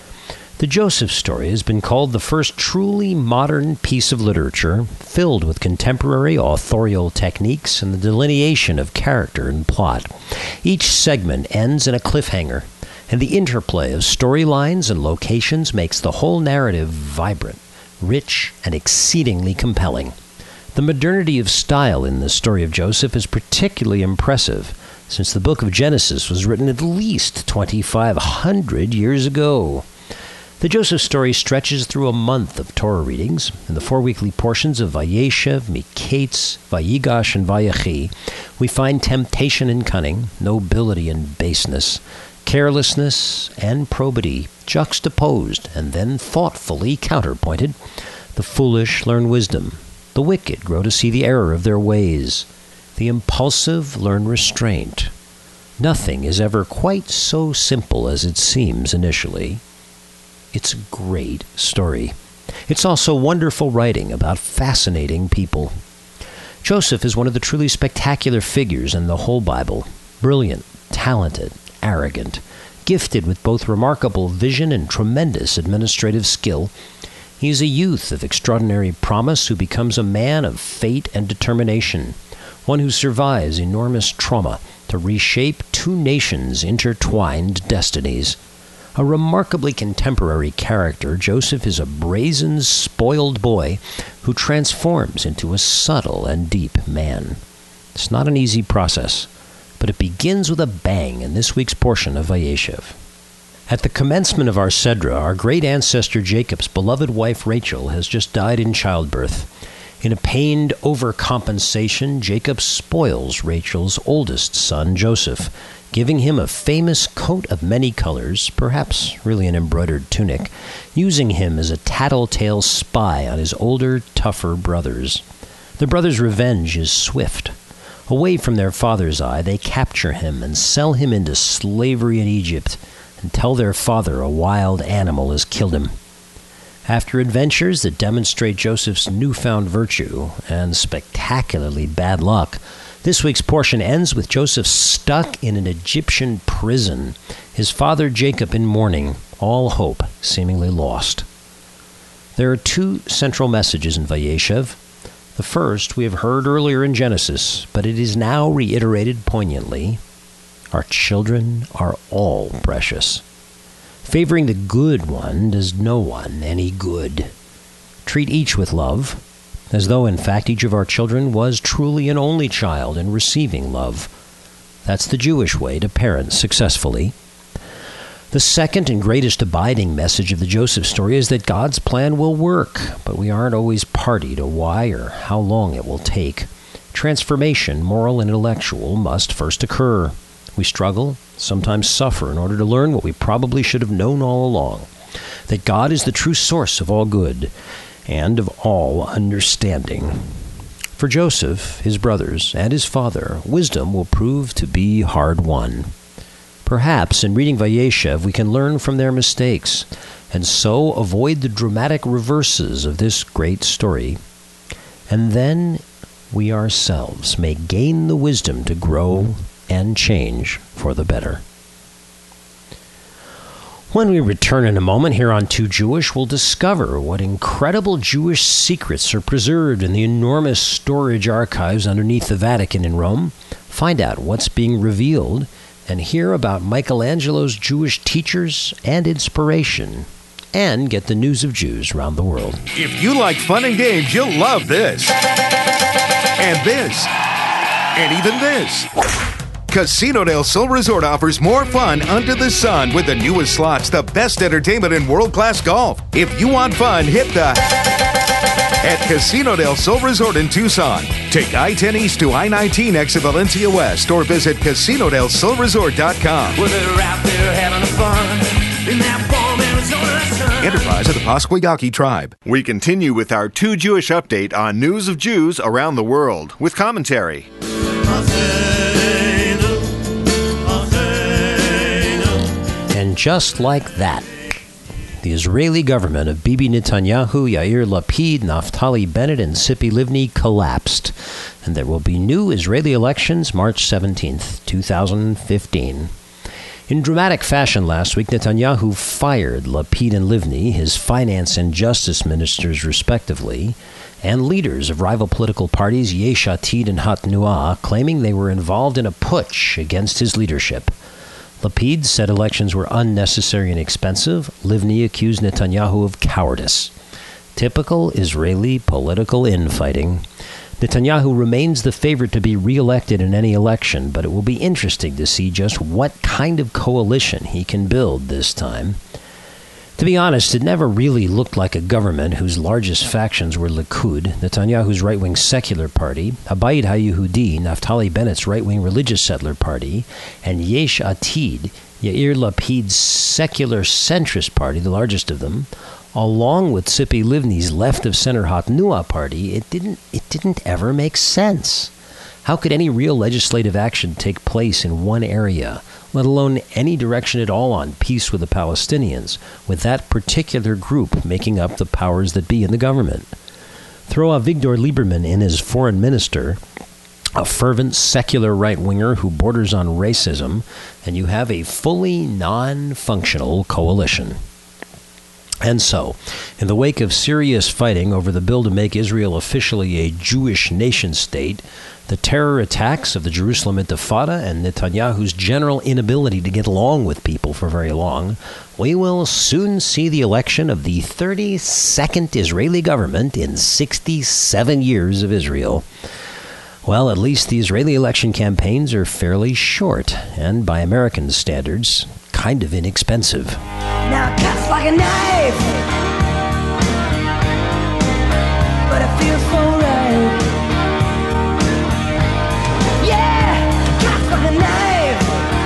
Speaker 4: The Joseph story has been called the first truly modern piece of literature, filled with contemporary authorial techniques and the delineation of character and plot. Each segment ends in a cliffhanger, and the interplay of storylines and locations makes the whole narrative vibrant, rich, and exceedingly compelling. The modernity of style in the story of Joseph is particularly impressive, since the book of Genesis was written at least twenty-five hundred years ago. The Joseph story stretches through a month of Torah readings. In the four weekly portions of Vayeshev, Miketz, Vayigash, and Vayechi, we find temptation and cunning, nobility and baseness, carelessness and probity juxtaposed and then thoughtfully counterpointed. The foolish learn wisdom. The wicked grow to see the error of their ways. The impulsive learn restraint. Nothing is ever quite so simple as it seems initially. It's a great story. It's also wonderful writing about fascinating people. Joseph is one of the truly spectacular figures in the whole Bible. Brilliant, talented, arrogant, gifted with both remarkable vision and tremendous administrative skill. He is a youth of extraordinary promise who becomes a man of fate and determination, one who survives enormous trauma to reshape two nations' intertwined destinies. A remarkably contemporary character, Joseph is a brazen, spoiled boy who transforms into a subtle and deep man. It's not an easy process, but it begins with a bang in this week's portion of Vayeshev. At the commencement of our Sedra, our great ancestor Jacob's beloved wife Rachel has just died in childbirth. In a pained overcompensation, Jacob spoils Rachel's oldest son, Joseph, giving him a famous coat of many colors, perhaps really an embroidered tunic, using him as a tattletale spy on his older, tougher brothers. The brothers' revenge is swift. Away from their father's eye, they capture him and sell him into slavery in Egypt and tell their father a wild animal has killed him. After adventures that demonstrate Joseph's newfound virtue and spectacularly bad luck, this week's portion ends with Joseph stuck in an Egyptian prison, his father Jacob in mourning, all hope seemingly lost. There are two central messages in Vayeshev. The first we have heard earlier in Genesis, but it is now reiterated poignantly. Our children are all precious. Favoring the good one does no one any good. Treat each with love. as though, in fact, each of our children was truly an only child in receiving love. That's the Jewish way to parent successfully. The second and greatest abiding message of the Joseph story is that God's plan will work, but we aren't always party to why or how long it will take. Transformation, moral and intellectual, must first occur. We struggle, sometimes suffer, in order to learn what we probably should have known all along, that God is the true source of all good and of all understanding. For Joseph, his brothers, and his father, wisdom will prove to be hard won. Perhaps in reading Vayeshev we can learn from their mistakes, and so avoid the dramatic reverses of this great story. And then we ourselves may gain the wisdom to grow and change for the better. When we return in a moment here on Too Jewish, we'll discover what incredible Jewish secrets are preserved in the enormous storage archives underneath the Vatican in Rome, find out what's being revealed, and hear about Michelangelo's Jewish teachers and inspiration, and get the news of Jews around the world.
Speaker 6: If you like fun and games, you'll love this. And this. And even this. Casino del Sol Resort offers more fun under the sun with the newest slots, the best entertainment, and world-class golf. If you want fun, hit the at Casino del Sol Resort in Tucson. Take I ten East to I nineteen exit Valencia West or visit casino del sol resort dot com.
Speaker 7: Well, they're out there having fun in that warm Arizona sun.
Speaker 6: Enterprise of the Pasquayaki Tribe. We continue with our Too Jewish update on news of Jews around the world with commentary.
Speaker 4: And just like that, the Israeli government of Bibi Netanyahu, Yair Lapid, Naftali Bennett, and Tzipi Livni collapsed, and there will be new Israeli elections March seventeenth, twenty fifteen. In dramatic fashion last week, Netanyahu fired Lapid and Livni, his finance and justice ministers respectively, and leaders of rival political parties Yesh Atid and Hatnuah, claiming they were involved in a putsch against his leadership. Lapid said elections were unnecessary and expensive. Livni accused Netanyahu of cowardice. Typical Israeli political infighting. Netanyahu remains the favorite to be re-elected in any election, but it will be interesting to see just what kind of coalition he can build this time. To be honest, it never really looked like a government whose largest factions were Likud, Netanyahu's right-wing secular party, Habayit HaYehudi, Naftali Bennett's right-wing religious settler party, and Yesh Atid, Yair Lapid's secular centrist party, the largest of them, along with Tzipi Livni's left-of-center Hatnuah party. It didn't, it didn't ever make sense. How could any real legislative action take place in one area, let alone any direction at all on peace with the Palestinians, with that particular group making up the powers that be in the government? Throw Avigdor Lieberman in as foreign minister, a fervent secular right-winger who borders on racism, and you have a fully non-functional coalition. And so, in the wake of serious fighting over the bill to make Israel officially a Jewish nation-state, the terror attacks of the Jerusalem Intifada, and Netanyahu's general inability to get along with people for very long, we will soon see the election of the thirty-second Israeli government in sixty-seven years of Israel. Well, at least the Israeli election campaigns are fairly short, and by American standards, kind of inexpensive.
Speaker 7: Now it cuts like a knife, but it feels so right. Yeah, it cuts like a knife,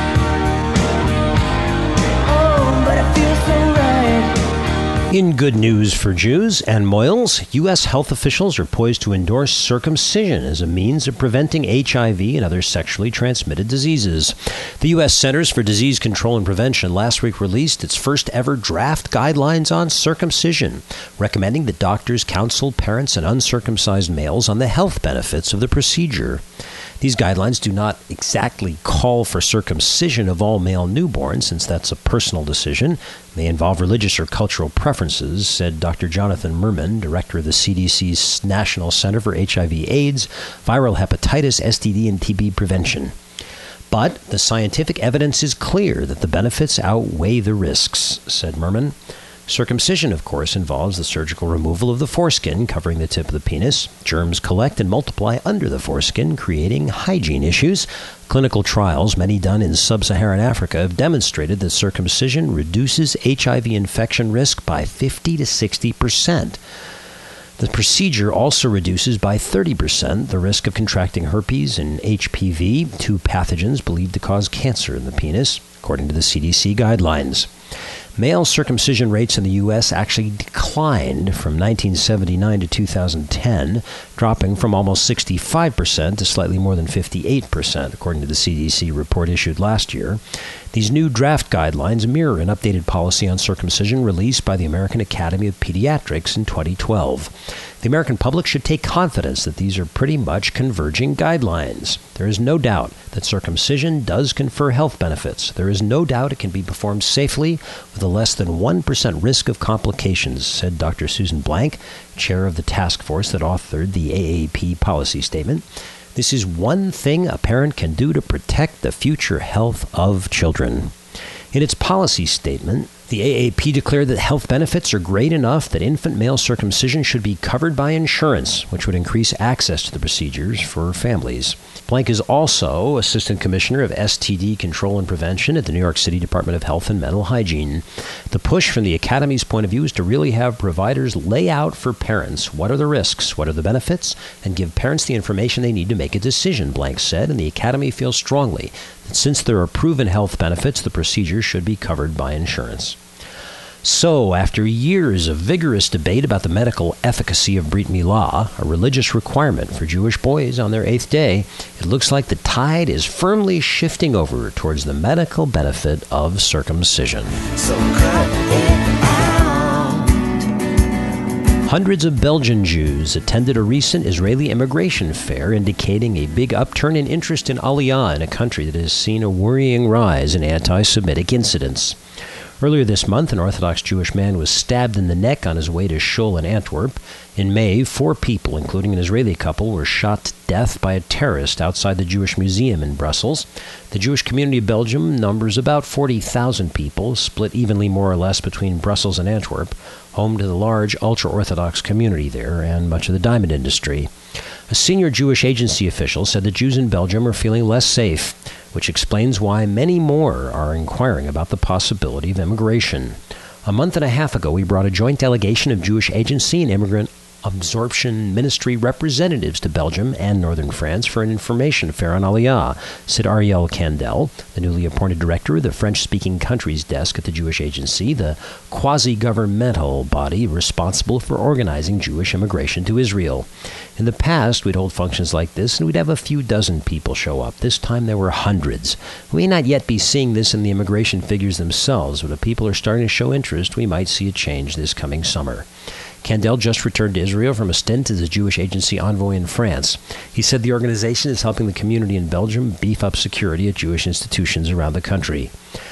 Speaker 7: oh, but it feels so right.
Speaker 4: In good news for Jews and Moyles, U S health officials are poised to endorse circumcision as a means of preventing H I V and other sexually transmitted diseases. The U S Centers for Disease Control and Prevention last week released its first ever draft guidelines on circumcision, recommending that doctors counsel parents and uncircumcised males on the health benefits of the procedure. These guidelines do not exactly call for circumcision of all male newborns, since that's a personal decision. May involve religious or cultural preferences, said Doctor Jonathan Merman, director of the C D C's National Center for H I V AIDS, Viral Hepatitis, S T D, and T B Prevention. But the scientific evidence is clear that the benefits outweigh the risks, said Merman. Circumcision, of course, involves the surgical removal of the foreskin covering the tip of the penis. Germs collect and multiply under the foreskin, creating hygiene issues. Clinical trials, many done in sub-Saharan Africa, have demonstrated that circumcision reduces H I V infection risk by fifty to sixty percent. The procedure also reduces by thirty percent the risk of contracting herpes and H P V, two pathogens believed to cause cancer in the penis, according to the C D C guidelines. Male circumcision rates in the U S actually declined from nineteen seventy-nine to two thousand ten, dropping from almost sixty-five percent to slightly more than fifty-eight percent, according to the C D C report issued last year. These new draft guidelines mirror an updated policy on circumcision released by the American Academy of Pediatrics in twenty twelve. The American public should take confidence that these are pretty much converging guidelines. There is no doubt that circumcision does confer health benefits. There is no doubt it can be performed safely with a less than one percent risk of complications, said Doctor Susan Blank, chair of the task force that authored the A A P policy statement. This is one thing a parent can do to protect the future health of children. In its policy statement, the A A P declared that health benefits are great enough that infant male circumcision should be covered by insurance, which would increase access to the procedures for families. Blank is also Assistant Commissioner of S T D Control and Prevention at the New York City Department of Health and Mental Hygiene. The push from the Academy's point of view is to really have providers lay out for parents what are the risks, what are the benefits, and give parents the information they need to make a decision, Blank said, and the Academy feels strongly that since there are proven health benefits, the procedure should be covered by insurance. So, after years of vigorous debate about the medical efficacy of Brit Milah, a religious requirement for Jewish boys on their eighth day, it looks like the tide is firmly shifting over towards the medical benefit of circumcision. So cut it out. Hundreds of Belgian Jews attended a recent Israeli immigration fair, indicating a big upturn in interest in Aliyah in a country that has seen a worrying rise in anti-Semitic incidents. Earlier this month, an Orthodox Jewish man was stabbed in the neck on his way to shul in Antwerp. In May, four people, including an Israeli couple, were shot to death by a terrorist outside the Jewish Museum in Brussels. The Jewish community of Belgium numbers about forty thousand people, split evenly more or less between Brussels and Antwerp, home to the large ultra-Orthodox community there and much of the diamond industry. A senior Jewish agency official said that Jews in Belgium are feeling less safe, which explains why many more are inquiring about the possibility of immigration. A month and a half ago, we brought a joint delegation of Jewish agency and immigrant absorption ministry representatives to Belgium and northern France for an information fair on Aliyah, said Ariel Kandel, the newly appointed director of the French-speaking countries desk at the Jewish Agency, the quasi-governmental body responsible for organizing Jewish immigration to Israel. In the past, we'd hold functions like this, and we'd have a few dozen people show up. This time there were hundreds. We may not yet be seeing this in the immigration figures themselves, but if people are starting to show interest, we might see a change this coming summer. Kandel just returned to Israel from a stint as a Jewish agency envoy in France. He said the organization is helping the community in Belgium beef up security at Jewish institutions around the country.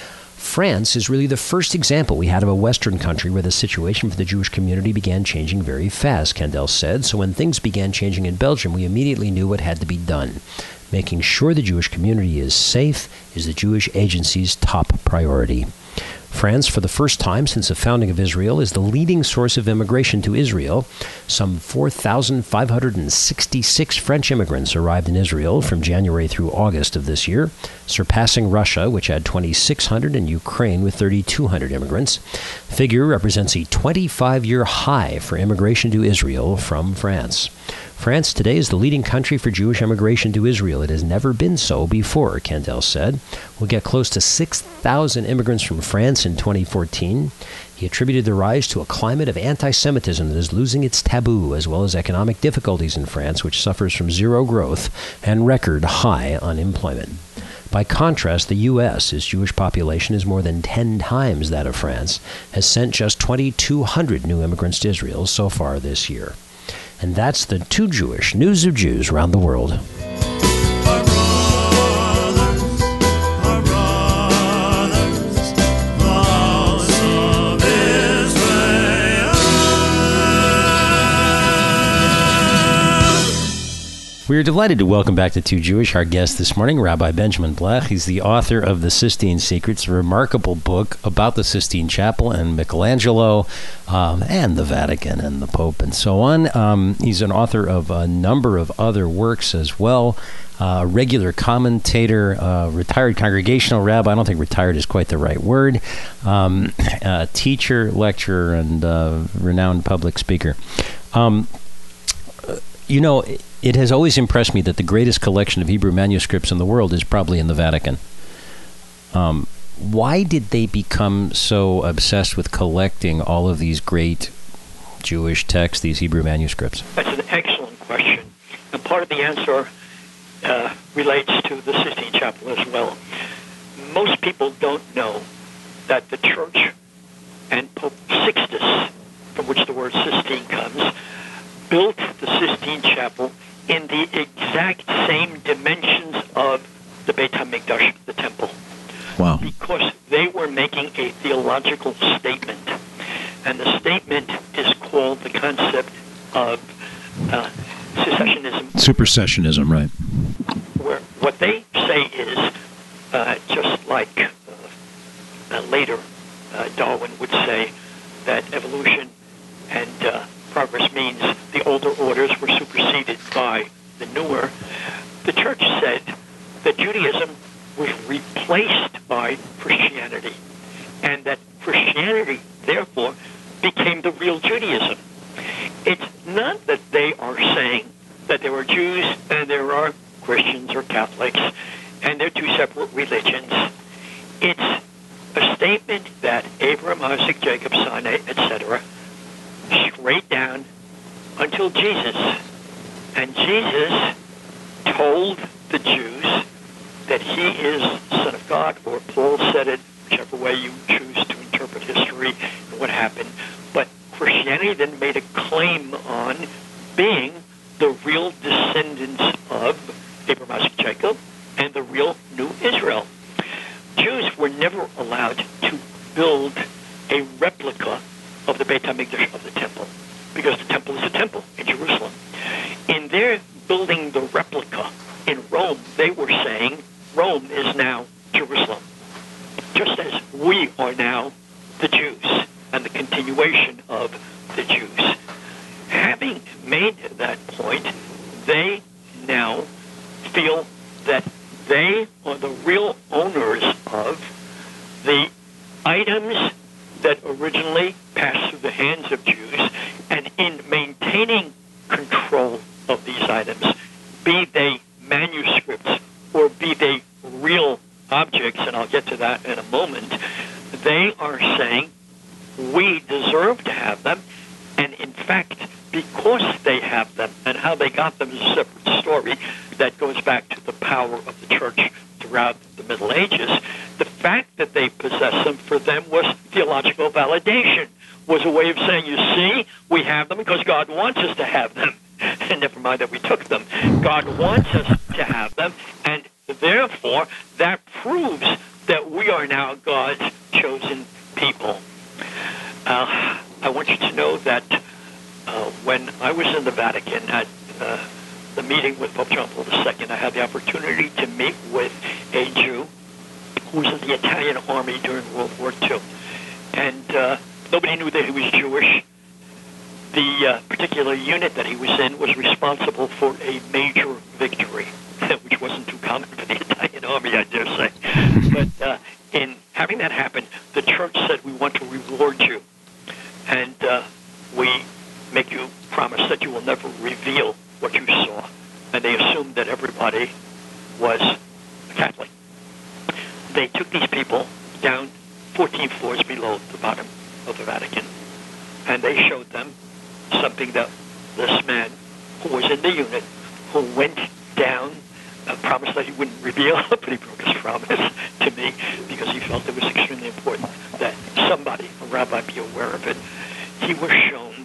Speaker 4: France is really the first example we had of a Western country where the situation for the Jewish community began changing very fast, Kandel said. So when things began changing in Belgium, we immediately knew what had to be done. Making sure the Jewish community is safe is the Jewish agency's top priority. France, for the first time since the founding of Israel, is the leading source of immigration to Israel. Some four thousand five hundred sixty-six French immigrants arrived in Israel from January through August of this year, surpassing Russia, which had twenty-six hundred, and Ukraine with thirty-two hundred immigrants. The figure represents a twenty-five-year high for immigration to Israel from France. France today is the leading country for Jewish immigration to Israel. It has never been so before, Kandel said. We'll get close to six thousand immigrants from France in twenty fourteen. He attributed the rise to a climate of anti-Semitism that is losing its taboo, as well as economic difficulties in France, which suffers from zero growth and record high unemployment. By contrast, the U S, whose Jewish population is more than ten times that of France, has sent just twenty-two hundred new immigrants to Israel so far this year. And that's the Too Jewish News of Jews around the world. We are delighted to welcome back to Too Jewish our guest this morning, Rabbi Benjamin Blech. He's the author of The Sistine Secrets, a remarkable book about the Sistine Chapel and Michelangelo um, and the Vatican and the Pope and so on. Um, he's an author of a number of other works as well. A uh, regular commentator, uh, retired congregational rabbi. I don't think retired is quite the right word. Um, uh, teacher, lecturer, and uh, renowned public speaker. Um, you know, it has always impressed me that the greatest collection of Hebrew manuscripts in the world is probably in the Vatican. Um, why did they become so obsessed with collecting all of these great Jewish texts, these Hebrew manuscripts?
Speaker 8: That's an excellent question. And part of the answer uh, relates to the Sistine Chapel as well. Most people don't know that the church and Pope Sixtus, from which the word Sistine comes, built the Sistine Chapel in the exact same dimensions of the Beit HaMikdash, the temple.
Speaker 14: Wow.
Speaker 8: Because they were making a theological statement. And the statement is called the concept of uh, secessionism.
Speaker 14: Supersessionism, right.
Speaker 8: Where what they say is, uh, just like uh, uh, later uh, Darwin would say, that evolution and uh, progress means the older orders were superseded by the newer. The church said that Judaism was replaced by Christianity, and that Christianity, therefore, became the real Judaism. It's not that they are saying that there are Jews and there are Christians or Catholics, and they're two separate religions. It's a statement that Abraham, Isaac, Jacob, Sinai, et cetera, straight down until Jesus. And Jesus told the Jews that he is the Son of God, or Paul said it, whichever way you choose to interpret history and what happened. But Christianity then made a claim on being the real descendants of Abraham, Isaac, Jacob, and the real New Israel. Jews were never allowed to build a replica of the Beit HaMikdash, of the temple, because the temple is a temple in Jerusalem. In their building the replica in Rome, they were saying Rome is now Jerusalem, just as we are now the Jews and the continuation of the Jews. Having made that point, they now feel that they are the real owners of the items that originally passed through the hands of Jews, and in maintaining control of these items, be they manuscripts or be they real objects, and I'll get to that in a moment, they are saying we deserve to have them, and in fact, because they have them, and how they got them is a separate story that goes back to the power of the church throughout the Middle Ages. The fact that they possess them for them was theological validation, was a way of saying, you see, we have them because God wants us to have them. And never mind that we took them. God wants us to have them, and therefore that proves that we are now God's chosen people. Uh, I want you to know that uh, when I was in the Vatican at uh, the meeting with Pope John Paul the Second, I had the opportunity to meet with a Jew who was in the Italian army during World War Two. And uh, nobody knew that he was Jewish. The uh, particular unit that he was in was responsible for a major victory, which wasn't too common for the Italian army, I dare say. But uh, in having that happen, the church said, we want to reward you. And uh, we make you promise that you will never reveal what you saw. And they assumed that everybody was a Catholic. They took these people down fourteen floors below the bottom of the Vatican, and they showed them something that this man who was in the unit, who went down, uh, promised that he wouldn't reveal, but he broke his promise to me because he felt it was extremely important that somebody, a rabbi, be aware of it. He was shown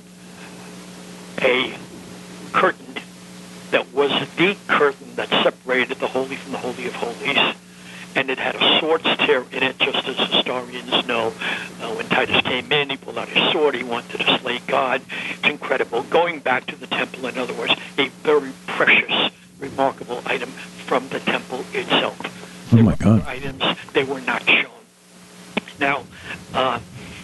Speaker 8: a curtain that was the curtain that separated the Holy from the Holy of Holies, and it had a sword's tear in it, just as historians know. Uh, when Titus came in, he pulled out his sword. He wanted to slay God. It's incredible. Going back to the temple, in other words, a very precious remarkable item from the temple itself.
Speaker 14: Oh, my God.
Speaker 8: Items, they were not shown. Now, uh,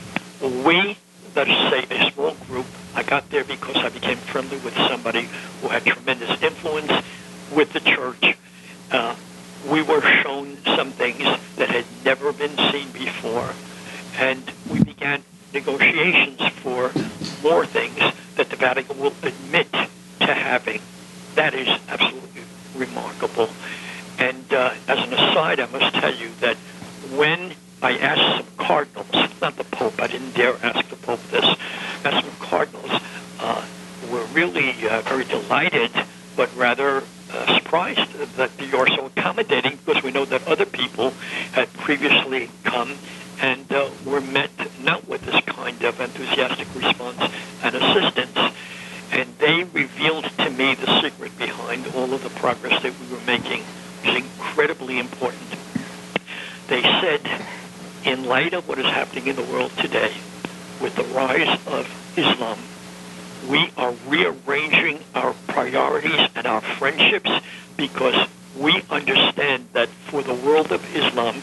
Speaker 8: we, let us say a small group, I got there because I became friendly with somebody who had tremendous influence with the church. Uh, we were shown some things that had never been seen before, and we began negotiations for more things that the Vatican will admit to having. That is absolutely remarkable. And uh, as an aside, I must tell you that when I asked some cardinals, not the Pope, I didn't dare ask the Pope this, asked some cardinals, uh, were really uh, very delighted, but rather uh, surprised that you're so accommodating, because we know that other people had previously come and uh, were met not with this kind of enthusiastic response and assistance. And they revealed to me the secret behind all of the progress that we were making. It was incredibly important. They said, in light of what is happening in the world today, with the rise of Islam, we are rearranging our priorities and our friendships, because we understand that for the world of Islam,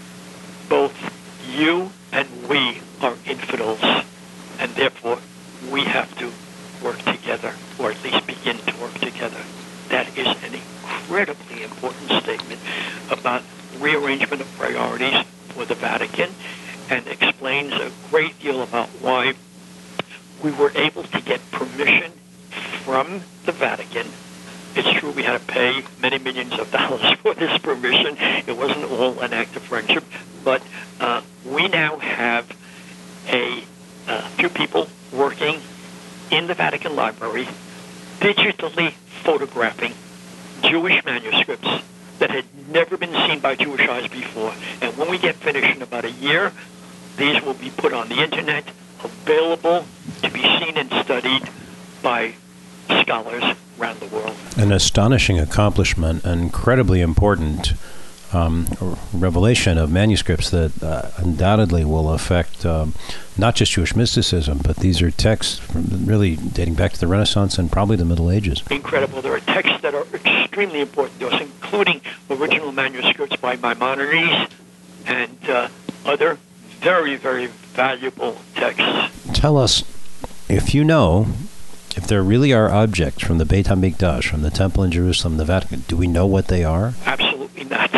Speaker 8: both you and we are infidels, and therefore we have to work together, or at least begin to work together. That is an incredibly important statement about rearrangement of priorities for the Vatican, and explains a great deal about why we were able to get permission from the Vatican. It's true we had to pay many millions of dollars for this permission. It wasn't all an act of friendship, but uh, we now have a uh, few people working in the Vatican Library, digitally photographing Jewish manuscripts that had never been seen by Jewish eyes before. And when we get finished in about a year, these will be put on the internet, available to be seen and studied by scholars around the world.
Speaker 4: An astonishing accomplishment, an incredibly important um, revelation of manuscripts that uh, undoubtedly will affect um, not just Jewish mysticism, but these are texts from really dating back to the Renaissance and probably the Middle Ages.
Speaker 8: Incredible. There are texts that are extremely important to us, including original manuscripts by Maimonides and uh, other very, very valuable texts.
Speaker 4: Tell us, if you know, if there really are objects from the Beit HaMikdash, from the Temple in Jerusalem, the Vatican, do we know what they are?
Speaker 8: Absolutely not.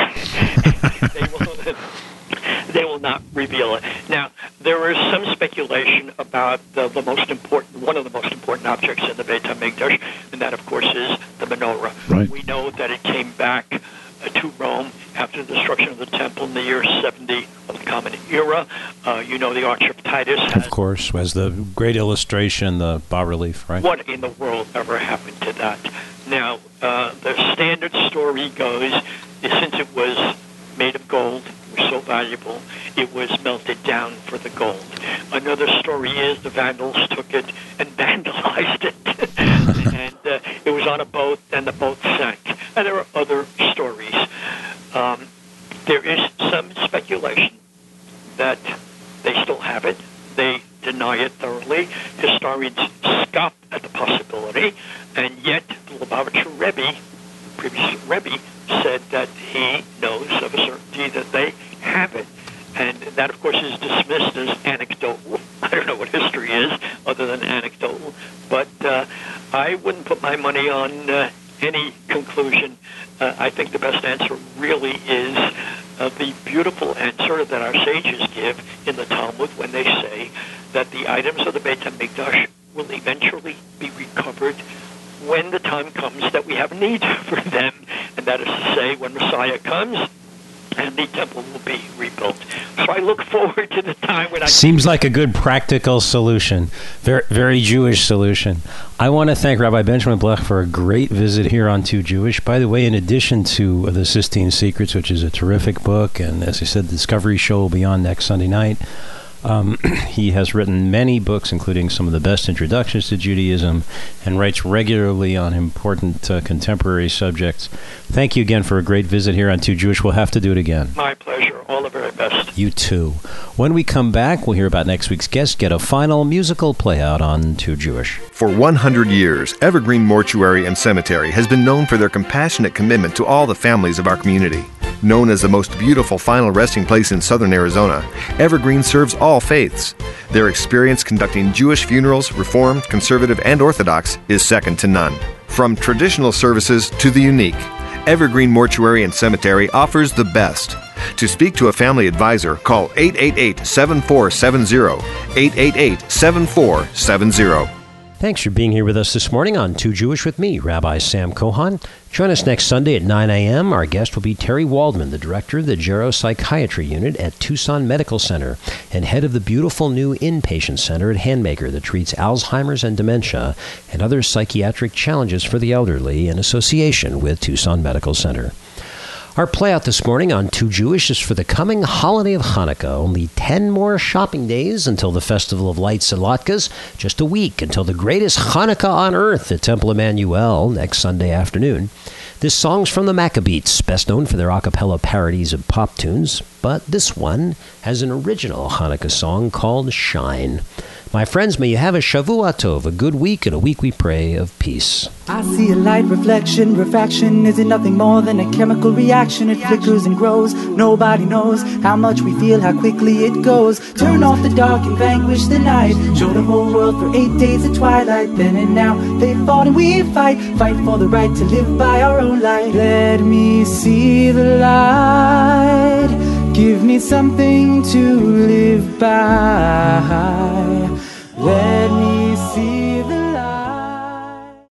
Speaker 8: they, will, they will not reveal it. Now, there is some speculation about the, the most important, one of the most important objects in the Beit HaMikdash, and that, of course, is the menorah.
Speaker 14: Right.
Speaker 8: We know that it came back uh, to Rome after the destruction of the temple in the year seventy of the Common Era. Uh, you know the Arch of Titus has...
Speaker 4: Of course, as the great illustration, the bas-relief, right?
Speaker 8: What in the world ever happened to that? Now, uh, the standard story goes, is since it was made of gold, it was so valuable, it was melted down for the gold. Another story is the Vandals took it and vandalized it. and uh, it was on a boat, and the boat sank. And there are other stories. Um, there is some speculation that they still have it. They deny it thoroughly. Historians scoff at the possibility, and yet the Lubavitcher Rebbe, previous Rebbe, said that he knows of a certainty that they have it. And that, of course, is dismissed as anecdotal. I don't know what history is other than anecdotal, but uh, I wouldn't put my money on uh, any conclusion. Uh, I think the best answer really is uh, the beautiful answer that our sages give in the Talmud when they say that the items of the Beit HaMikdash will eventually be recovered when the time comes that we have need for them, and that is to say when Messiah comes and the temple will be rebuilt. So I look forward to the time when I...
Speaker 4: Seems like a good practical solution. Very, very Jewish solution. I want to thank Rabbi Benjamin Blech for a great visit here on Too Jewish. By the way, in addition to The Sistine Secrets, which is a terrific book, and as I said, the Discovery Show will be on next Sunday night, Um, he has written many books, including some of the best introductions to Judaism, and writes regularly on important uh, contemporary subjects. Thank you again for a great visit here on Too Jewish. We'll have to do it again.
Speaker 8: My pleasure. All the very best.
Speaker 4: You too. When we come back, we'll hear about next week's guest, get a final musical play out on Too Jewish.
Speaker 15: For one hundred years, Evergreen Mortuary and Cemetery has been known for their compassionate commitment to all the families of our community. Known as the most beautiful final resting place in southern Arizona, Evergreen serves all faiths. Their experience conducting Jewish funerals, Reformed, Conservative, and Orthodox, is second to none. From traditional services to the unique, Evergreen Mortuary and Cemetery offers the best. To speak to a family advisor, call eight eight eight, seven four seven zero, eight eight eight, seven four seven zero.
Speaker 4: Thanks for being here with us this morning on Too Jewish with me, Rabbi Sam Kohan. Join us next Sunday at nine a.m. Our guest will be Terry Waldman, the director of the Geropsychiatry Unit at Tucson Medical Center and head of the beautiful new inpatient center at Handmaker that treats Alzheimer's and dementia and other psychiatric challenges for the elderly in association with Tucson Medical Center. Our playout this morning on Too Jewish is for the coming holiday of Hanukkah. Only ten more shopping days until the Festival of Lights and Latkes. Just a week until the greatest Hanukkah on earth at Temple Emmanuel next Sunday afternoon. This song's from the Maccabeats, best known for their a cappella parodies of pop tunes. But this one has an original Hanukkah song called Shine. My friends, may you have a Shavua Tov, a good week, and a week we pray of peace.
Speaker 16: I see a light reflection, refraction. Is it nothing more than a chemical reaction? It flickers and grows. Nobody knows how much we feel, how quickly it goes. Turn off the dark and vanquish the night. Show the whole world for eight days of twilight. Then and now they fought and we fight. Fight for the right to live by our own light. Let me see the light. Give me something to live by. Let me